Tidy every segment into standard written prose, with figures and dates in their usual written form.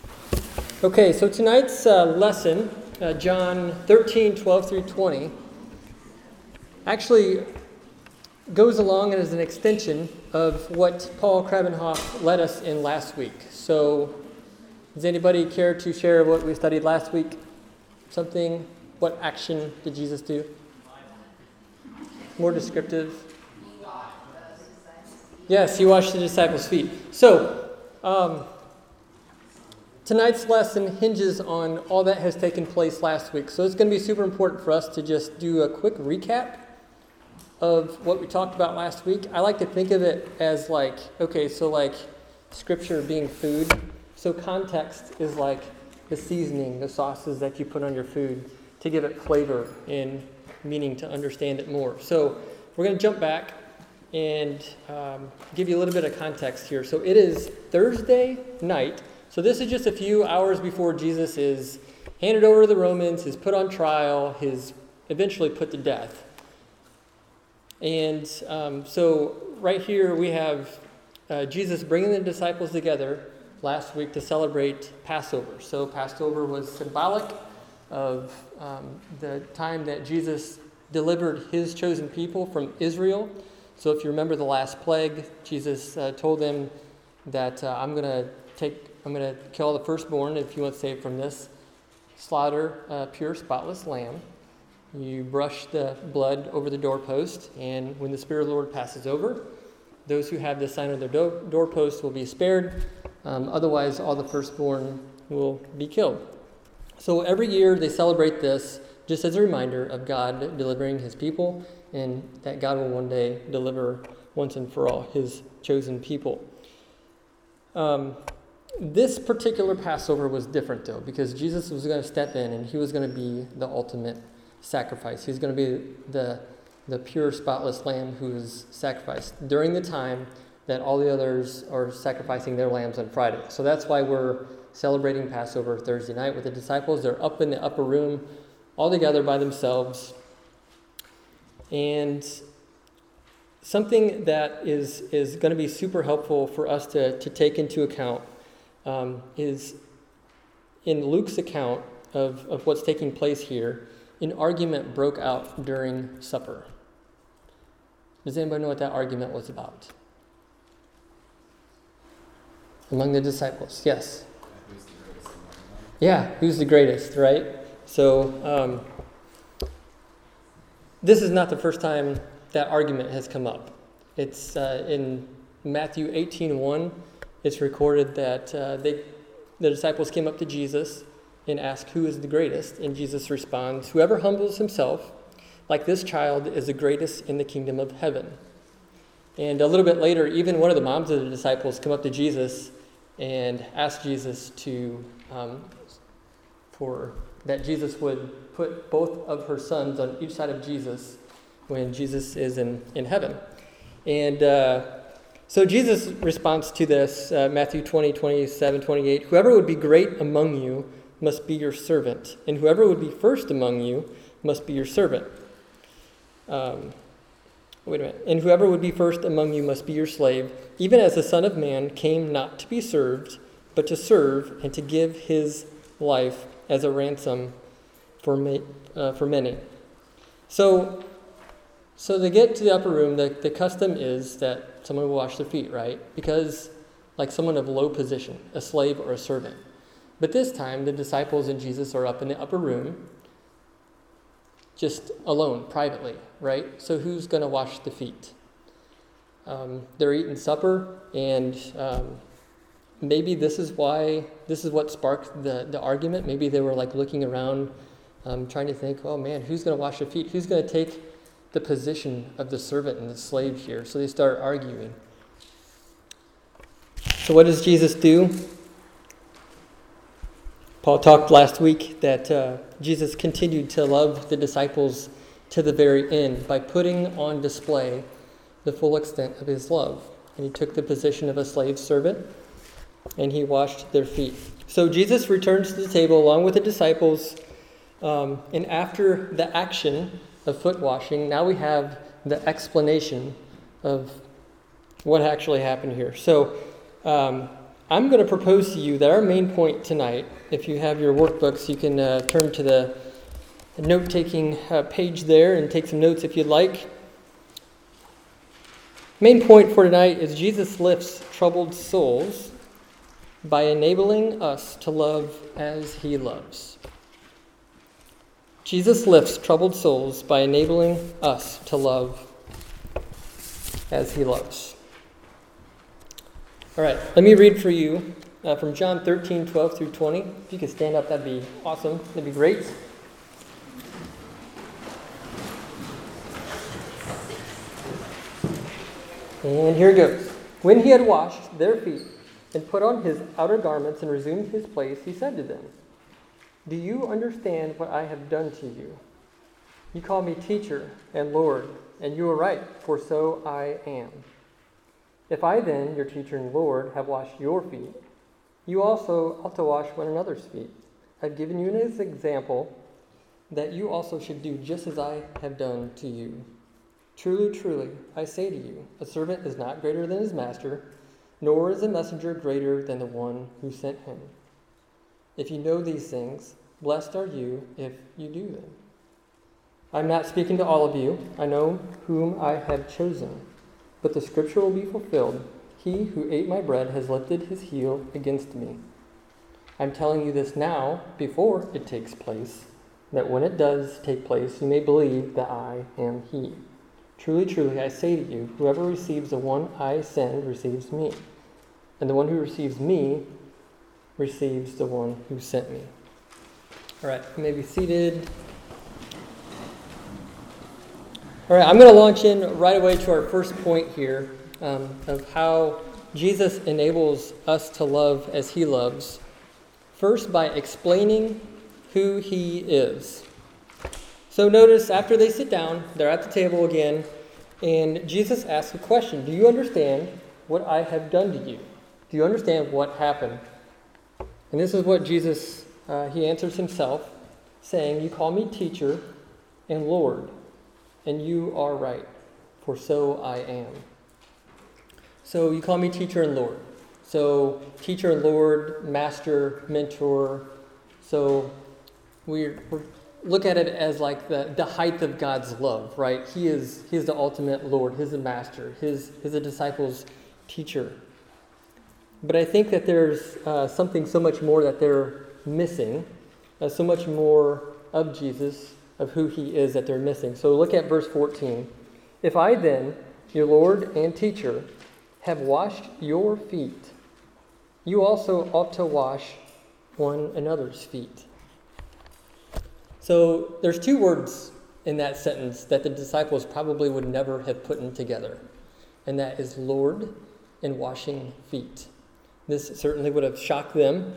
Okay, so tonight's lesson, John 13, 12 through 20, actually goes along and is an extension of what Paul Krabenhoff led us in last week. So, does anybody care to share what we studied last week? Something? What action did Jesus do? More descriptive. Yes, he washed the disciples' feet. So, tonight's lesson hinges on all that has taken place last week. So it's going to be super important for us to just do a quick recap of what we talked about last week. I like to think of it as like scripture being food. So context is like the seasoning, the sauces that you put on your food to give it flavor and meaning to understand it more. So we're going to jump back and give you a little bit of context here. So it is Thursday night. So this is just a few hours before Jesus is handed over to the Romans, is put on trial, is eventually put to death. And so right here we have Jesus bringing the disciples together last week to celebrate Passover. So Passover was symbolic of the time that Jesus delivered his chosen people from Israel. So if you remember the last plague, Jesus told them that I'm going to kill the firstborn if you want to save from this. Slaughter a pure, spotless lamb. You brush the blood over the doorpost, and when the Spirit of the Lord passes over, those who have the sign of their doorpost will be spared. Otherwise, all the firstborn will be killed. So every year they celebrate this just as a reminder of God delivering his people, and that God will one day deliver once and for all his chosen people. This particular Passover was different, though, because Jesus was going to step in and he was going to be the ultimate sacrifice. He's going to be the pure, spotless lamb who is sacrificed during the time that all the others are sacrificing their lambs on Friday. So that's why we're celebrating Passover Thursday night with the disciples. They're up in the upper room all together by themselves. And something that is going to be super helpful for us to take into account is in Luke's account of what's taking place here, an argument broke out during supper. Does anybody know what that argument was about? Among the disciples, yes. Yeah, who's the greatest, right? So this is not the first time that argument has come up. It's in Matthew 18:1. It's recorded that the disciples came up to Jesus and asked, who is the greatest? And Jesus responds, whoever humbles himself like this child is the greatest in the kingdom of heaven. And a little bit later, even one of the moms of the disciples come up to Jesus and ask Jesus that Jesus would put both of her sons on each side of Jesus when Jesus is in heaven. And so Jesus' response to this, Matthew 20, 27, 28, whoever would be great among you must be your servant, and whoever would be first among you must be your servant. And whoever would be first among you must be your slave, even as the Son of Man came not to be served, but to serve and to give his life as a ransom for many. So they get to the upper room. The custom is that someone will wash their feet, right? Because like someone of low position, a slave or a servant. But this time, the disciples and Jesus are up in the upper room, just alone, privately, right? So who's going to wash the feet? They're eating supper, and maybe this is what sparked the argument. Maybe they were like looking around, trying to think, oh man, who's going to wash the feet? Who's going to take the position of the servant and the slave here? So they start arguing. So what does Jesus do? Paul talked last week that Jesus continued to love the disciples to the very end by putting on display the full extent of his love. And he took the position of a slave servant, and he washed their feet. So Jesus returns to the table along with the disciples, and after the action of foot washing, now we have the explanation of what actually happened here. So I'm going to propose to you that our main point tonight, if you have your workbooks, you can turn to the note-taking page there and take some notes if you'd like. Main point for tonight is Jesus lifts troubled souls by enabling us to love as he loves. Jesus lifts troubled souls by enabling us to love as he loves. All right, let me read for you from John 13, 12 through 20. If you could stand up, that'd be awesome. That'd be great. And here it goes. When he had washed their feet and put on his outer garments and resumed his place, he said to them, "Do you understand what I have done to you? You call me teacher and Lord, and you are right, for so I am. If I then, your teacher and Lord, have washed your feet, you also ought to wash one another's feet. I've given you an example that you also should do just as I have done to you. Truly, truly, I say to you, a servant is not greater than his master, nor is a messenger greater than the one who sent him. If you know these things, blessed are you if you do them. I'm not speaking to all of you. I know whom I have chosen. But the scripture will be fulfilled. He who ate my bread has lifted his heel against me. I'm telling you this now, before it takes place, that when it does take place, you may believe that I am he. Truly, truly, I say to you, whoever receives the one I send receives me. And the one who receives me receives the one who sent me." All right, you may be seated. All right, I'm going to launch in right away to our first point here of how Jesus enables us to love as he loves. First, by explaining who he is. So notice after they sit down, they're at the table again, and Jesus asks a question. Do you understand what I have done to you? Do you understand what happened? And this is what Jesus, he answers himself, saying, "You call me teacher and Lord, and you are right, for so I am." So you call me teacher and Lord. So teacher and Lord, master, mentor. So we're look at it as like the height of God's love, right? He is the ultimate Lord. He's the master. He's the disciples' teacher. But I think that there's something so much more that they're missing, so much more of Jesus, of who he is that they're missing. So look at verse 14. "If I then, your Lord and teacher, have washed your feet, you also ought to wash one another's feet." So there's two words in that sentence that the disciples probably would never have put in together, and that is Lord and washing feet. This certainly would have shocked them,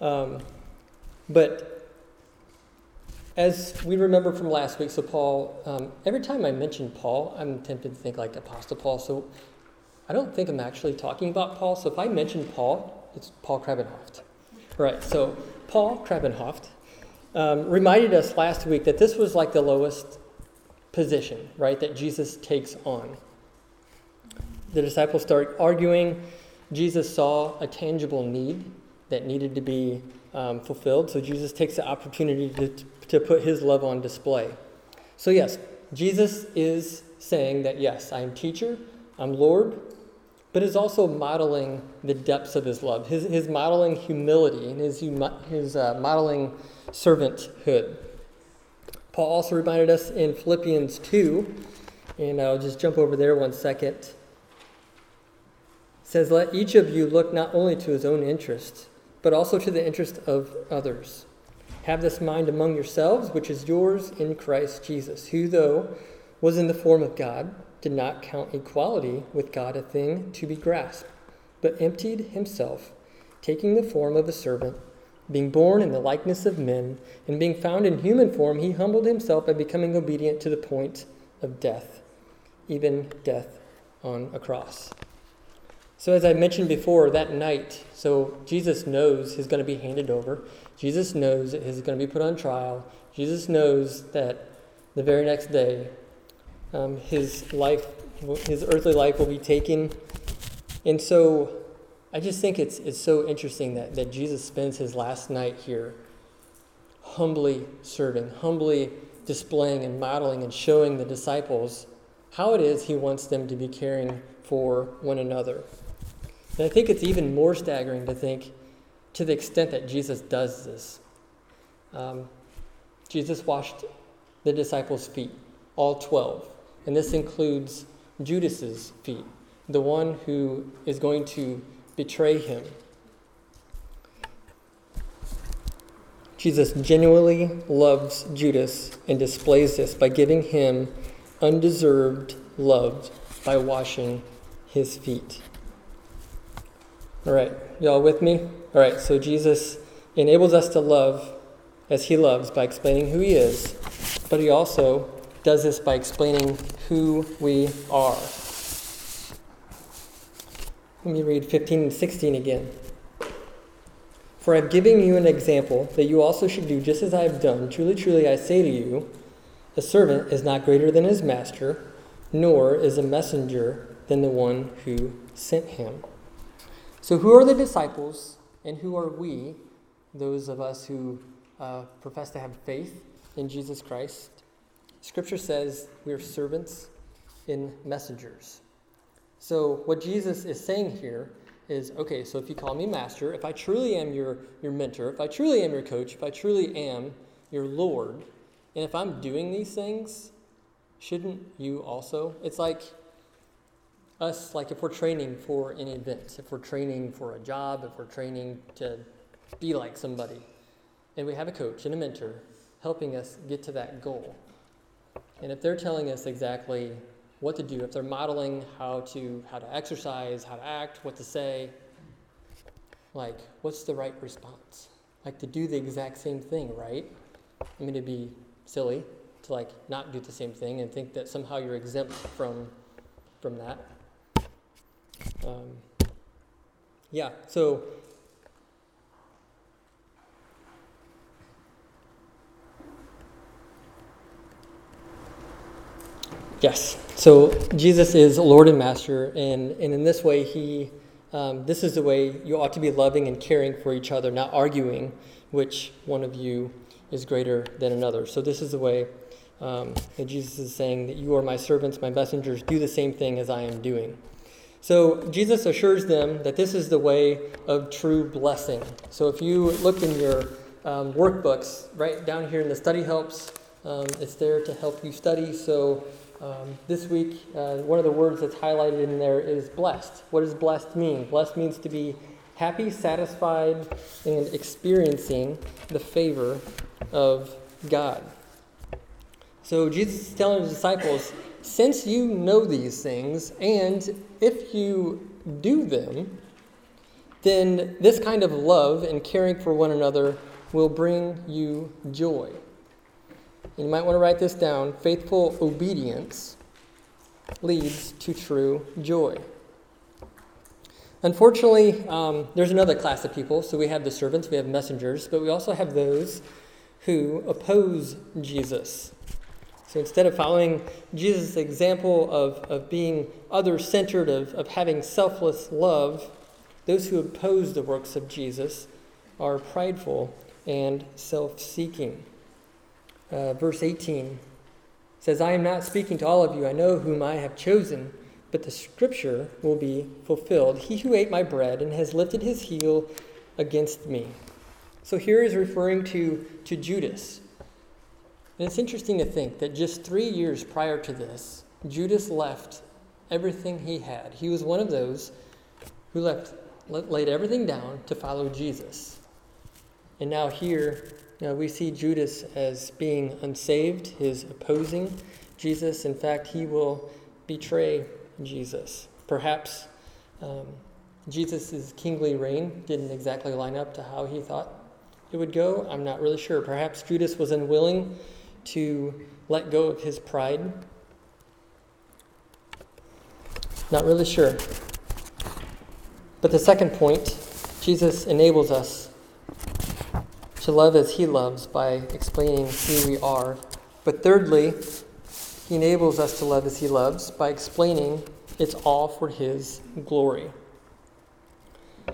but as we remember from last week, so Paul, every time I mention Paul, I'm tempted to think like Apostle Paul, so I don't think I'm actually talking about Paul, so if I mention Paul, it's Paul Krabenhoft. Right, so Paul Krabenhoft reminded us last week that this was like the lowest position, right, that Jesus takes on. The disciples start arguing. Jesus saw a tangible need that needed to be fulfilled, so Jesus takes the opportunity to put his love on display. So yes, Jesus is saying that yes, I am teacher, I'm Lord, but is also modeling the depths of his love, his modeling humility, and his modeling servanthood. Paul also reminded us in Philippians 2, and I'll just jump over there 1 second. It says, "Let each of you look not only to his own interest, but also to the interest of others. Have this mind among yourselves, which is yours in Christ Jesus, who, though was in the form of God, did not count equality with God a thing to be grasped, but emptied himself, taking the form of a servant, being born in the likeness of men, and being found in human form, he humbled himself by becoming obedient to the point of death, even death on a cross." So as I mentioned before, that night, so Jesus knows he's going to be handed over. Jesus knows that he's going to be put on trial. Jesus knows that the very next day, his earthly life will be taken. And so I just think it's so interesting that Jesus spends his last night here humbly serving, humbly displaying and modeling and showing the disciples how it is he wants them to be caring for one another. And I think it's even more staggering to think to the extent that Jesus does this. Jesus washed the disciples' feet, all 12. And this includes Judas's feet, the one who is going to betray him. Jesus genuinely loves Judas and displays this by giving him undeserved love by washing his feet. All right, y'all with me? All right, so Jesus enables us to love as he loves by explaining who he is, but he also does this by explaining who we are. Let me read 15 and 16 again. For I have given you an example that you also should do just as I have done. Truly, truly, I say to you, a servant is not greater than his master, nor is a messenger than the one who sent him. So who are the disciples and who are we, those of us who profess to have faith in Jesus Christ? Scripture says we are servants and messengers. So what Jesus is saying here is, okay, so if you call me master, if I truly am your mentor, if I truly am your coach, if I truly am your Lord, and if I'm doing these things, shouldn't you also? It's like us, like if we're training for an event, if we're training for a job, if we're training to be like somebody, and we have a coach and a mentor helping us get to that goal. And if they're telling us exactly what to do, if they're modeling how to exercise, how to act, what to say, like, what's the right response? Like, to do the exact same thing, right? I mean, it'd be silly to, like, not do the same thing and think that somehow you're exempt from that. So yes. So Jesus is Lord and Master, and in this way, this is the way you ought to be loving and caring for each other, not arguing which one of you is greater than another. So this is the way that Jesus is saying that you are my servants, my messengers, do the same thing as I am doing. So Jesus assures them that this is the way of true blessing. So if you look in your workbooks, right down here in the study helps, it's there to help you study. So this week, one of the words that's highlighted in there is blessed. What does blessed mean? Blessed means to be happy, satisfied, and experiencing the favor of God. So Jesus is telling his disciples, since you know these things, and if you do them, then this kind of love and caring for one another will bring you joy. And you might want to write this down. Faithful obedience leads to true joy. Unfortunately, there's another class of people. So we have the servants, we have messengers, but we also have those who oppose Jesus. So instead of following Jesus' example of being other-centered, of having selfless love, those who oppose the works of Jesus are prideful and self-seeking. Verse 18 says, I am not speaking to all of you. I know whom I have chosen, but the scripture will be fulfilled. He who ate my bread and has lifted his heel against me. So here is referring to Judas. And it's interesting to think that just 3 years prior to this, Judas left everything he had. He was one of those who laid everything down to follow Jesus. And now here, we see Judas as being unsaved, his opposing Jesus. In fact, he will betray Jesus. Perhaps Jesus' kingly reign didn't exactly line up to how he thought it would go. I'm not really sure. Perhaps Judas was unwilling to let go of his pride. Not really sure. But the second point, Jesus enables us to love as he loves by explaining who we are. But thirdly, he enables us to love as he loves by explaining it's all for his glory.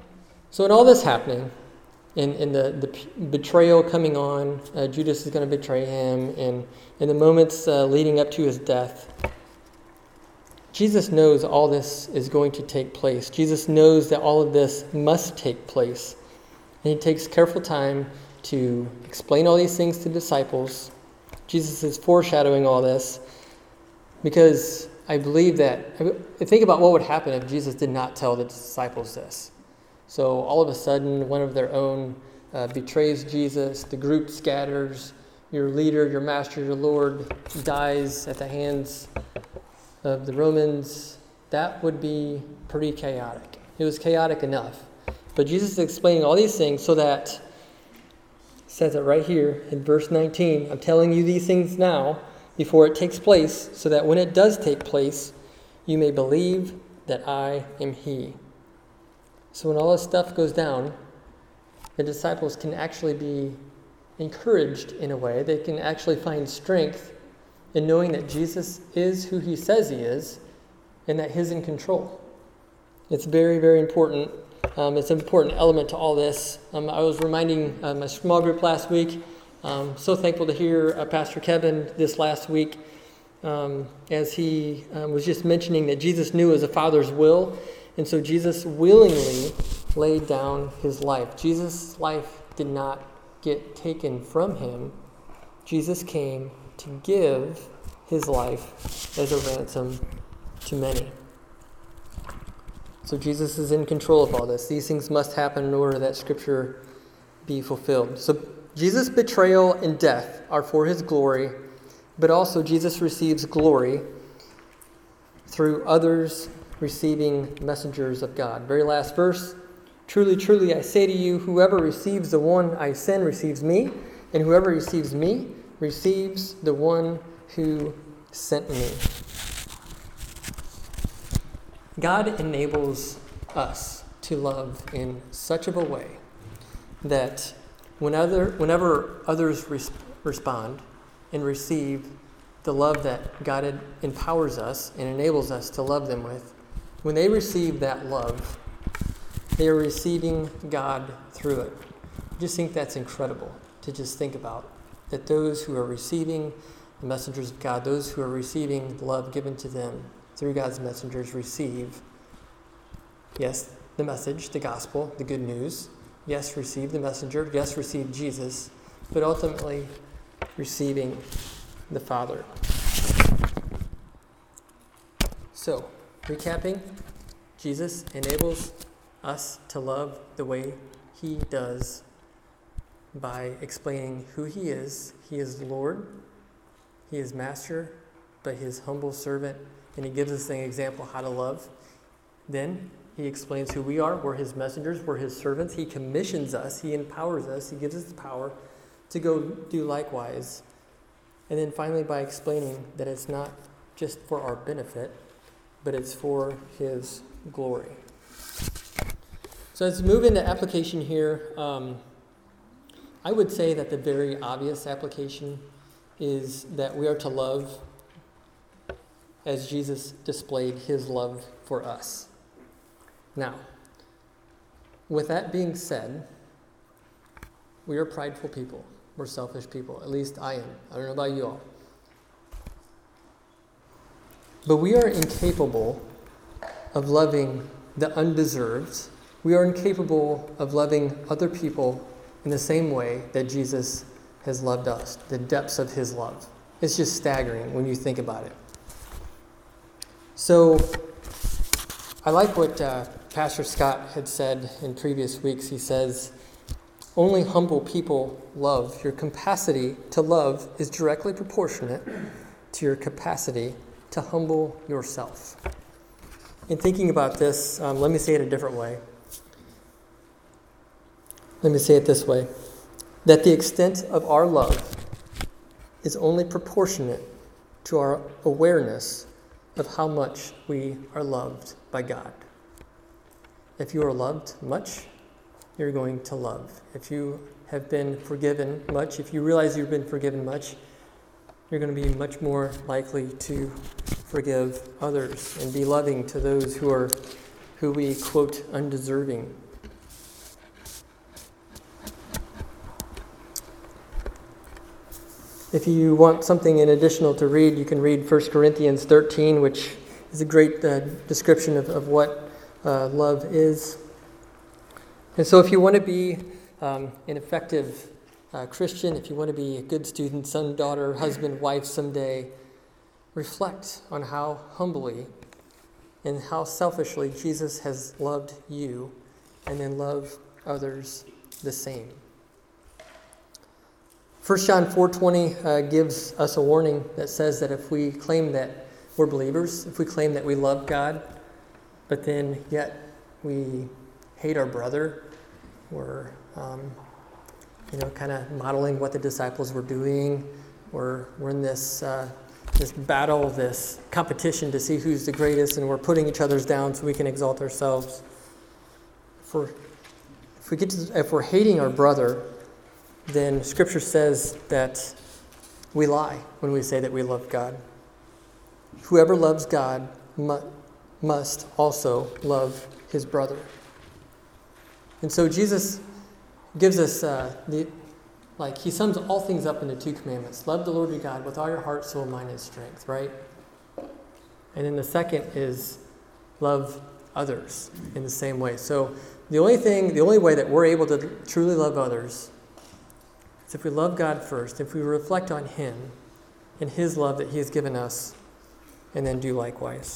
So in all this happening, in the betrayal coming on, Judas is going to betray him, and in the moments leading up to his death, Jesus knows all this is going to take place. Jesus knows that all of this must take place. And he takes careful time to explain all these things to the disciples. Jesus is foreshadowing all this because I believe that, think about what would happen if Jesus did not tell the disciples this. So all of a sudden, one of their own betrays Jesus, the group scatters, your leader, your master, your Lord dies at the hands of the Romans. That would be pretty chaotic. It was chaotic enough. But Jesus is explaining all these things so that, it says it right here in verse 19, I'm telling you these things now before it takes place, so that when it does take place, you may believe that I am he. So when all this stuff goes down, the disciples can actually be encouraged in a way. They can actually find strength in knowing that Jesus is who he says he is and that he's in control. It's very, very important. It's an important element to all this. I was reminding my small group last week. So thankful to hear Pastor Kevin this last week as he was just mentioning that Jesus knew as a Father's will. And so Jesus willingly laid down his life. Jesus' life did not get taken from him. Jesus came to give his life as a ransom to many. So Jesus is in control of all this. These things must happen in order that Scripture be fulfilled. So Jesus' betrayal and death are for his glory, but also Jesus receives glory through others receiving messengers of God. Very last verse, truly, truly, I say to you, whoever receives the one I send receives me, and whoever receives me receives the one who sent me. God enables us to love in such of a way that whenever others respond and receive the love that God empowers us and enables us to love them with, when they receive that love, they are receiving God through it. I just think that's incredible to just think about, that those who are receiving the messengers of God, those who are receiving the love given to them through God's messengers, receive, yes, the message, the gospel, the good news. Yes, receive the messenger. Yes, receive Jesus. But ultimately, receiving the Father. So, recapping, Jesus enables us to love the way he does by explaining who he is. He is Lord. He is Master, but his humble servant. And he gives us an example how to love. Then he explains who we are. We're his messengers. We're his servants. He commissions us. He empowers us. He gives us the power to go do likewise. And then finally, by explaining that it's not just for our benefit, but it's for his glory. So as we move into application here, I would say that the very obvious application is that we are to love as Jesus displayed his love for us. Now, with that being said, we are prideful people. We're selfish people. At least I am. I don't know about you all. But we are incapable of loving the undeserved. We are incapable of loving other people in the same way that Jesus has loved us, the depths of his love. It's just staggering when you think about it. So, I like what Pastor Scott had said in previous weeks. He says, only humble people love. Your capacity to love is directly proportionate to your capacity to humble yourself. In thinking about this, let me say it a different way. Let me say it this way. That the extent of our love is only proportionate to our awareness of how much we are loved by God. If you are loved much, you're going to love. If you have been forgiven much, if you realize you've been forgiven much, you're going to be much more likely to forgive others and be loving to those who we quote undeserving. If you want something in additional to read, you can read 1 Corinthians 13, which is a great description of what love is. And so if you want to be an effective Christian, if you want to be a good student, son, daughter, husband, wife someday, reflect on how humbly and how selfishly Jesus has loved you, and then love others the same. 1 John 4:20 gives us a warning that says that if we claim that we're believers, if we claim that we love God, but then yet we hate our brother, we're kind of modeling what the disciples were doing, we're in this battle, this competition to see who's the greatest, and we're putting each other's down so we can exalt ourselves. If we're hating our brother, then Scripture says that we lie when we say that we love God. Whoever loves God must also love his brother. And so Jesus gives us he sums all things up into 2 commandments. Love the Lord your God with all your heart, soul, mind, and strength, right? And then the second is love others in the same way. So the only way that we're able to truly love others is if we love God first, if we reflect on him and his love that he has given us, and then do likewise.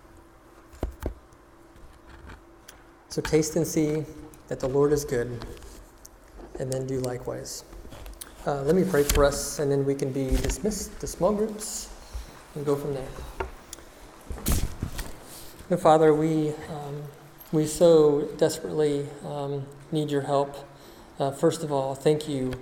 So taste and see that the Lord is good, and then do likewise. Let me pray for us, and then we can be dismissed to small groups and go from there. And Father, we so desperately need your help. First of all, thank you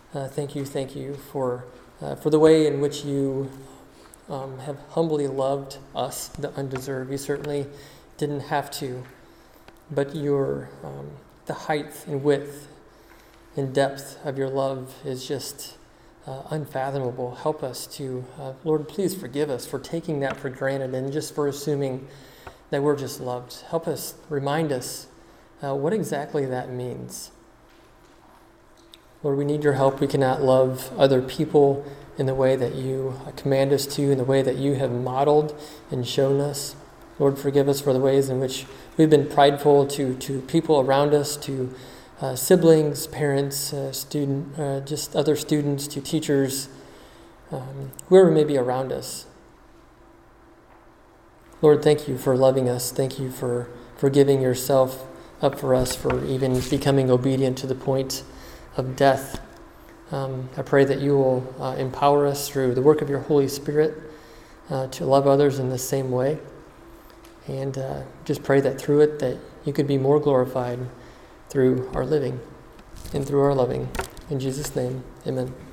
for the way in which you have humbly loved us, the undeserved. You certainly didn't have to, but the height and width and depth of your love is just unfathomable. Help us to, Lord, please forgive us for taking that for granted and just for assuming that we're just loved. Help us, remind us what exactly that means. Lord, we need your help. We cannot love other people in the way that you command us to, in the way that you have modeled and shown us. Lord, forgive us for the ways in which we've been prideful to people around us, to siblings, parents, just other students, to teachers, whoever may be around us. Lord, thank you for loving us. Thank you for giving yourself up for us, for even becoming obedient to the point of death. I pray that you will empower us through the work of your Holy Spirit to love others in the same way. And just pray that through it that you could be more glorified through our living and through our loving. In Jesus' name, amen.